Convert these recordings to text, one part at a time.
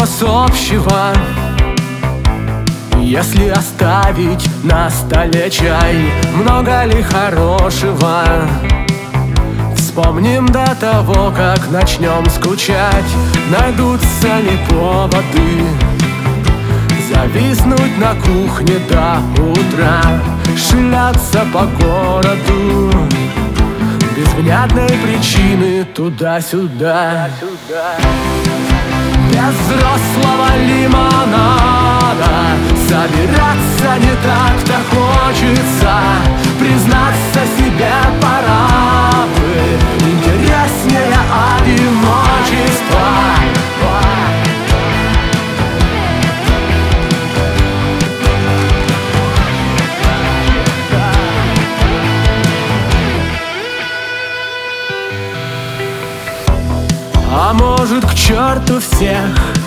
нас общего? Если оставить на столе чай, много ли хорошего? Вспомним до того, как начнем скучать, найдутся ли поводы зависнуть на кухне до утра, шляться по городу без внятной причины туда-сюда. Без взрослого лимонада собираться не так-то хочется. Признаться себе пора бы, интереснее одиночество. А может, к черту всех,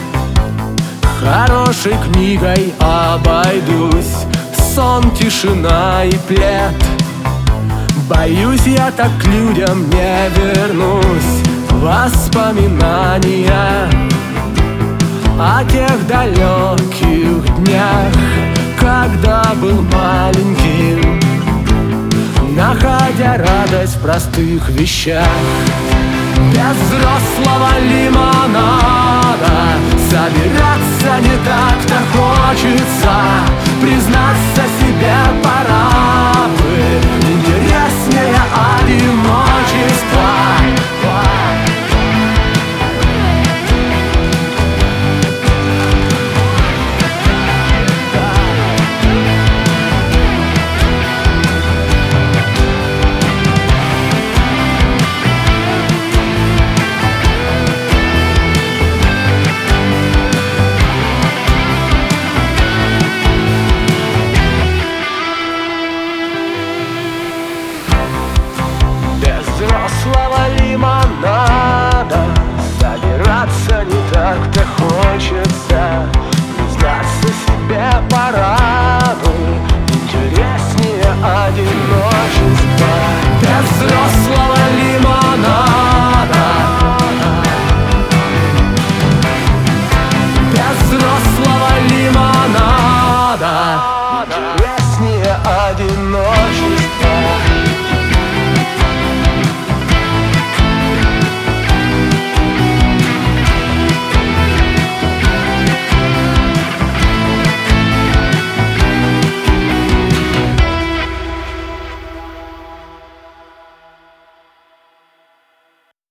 хорошей книгой обойдусь. Сон, тишина и плед. Боюсь, я так к людям не вернусь. Воспоминания о тех далеких днях, когда был маленьким, находя радость в простых вещах. Без взрослого лимонада собираться не так-то хочется. Признаться себе пора